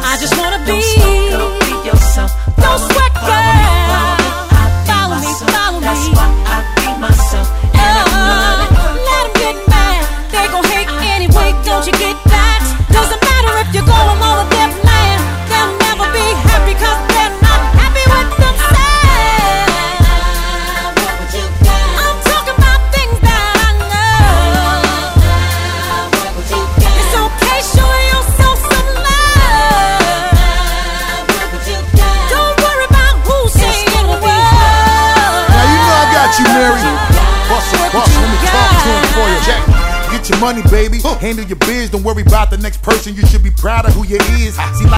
I just wanna be. Don't be yourself. Don't sweat, girl. Follow me, follow me. That's why I be myself. Let them get mad. They gon' hate anyway. Don't you get that? Doesn't matter if you're going on a different land. They'll never be happy 'cause they're not happy with themselves. I'm talking about things that I know. It's okay, show yourself some love. Don't worry about who's saying the word. Now you know I got you, Mary. Bust, let me talk to him for you. Jack. Get your money, baby. Handle your biz. Don't worry about the next person. You should be proud of who you is. See,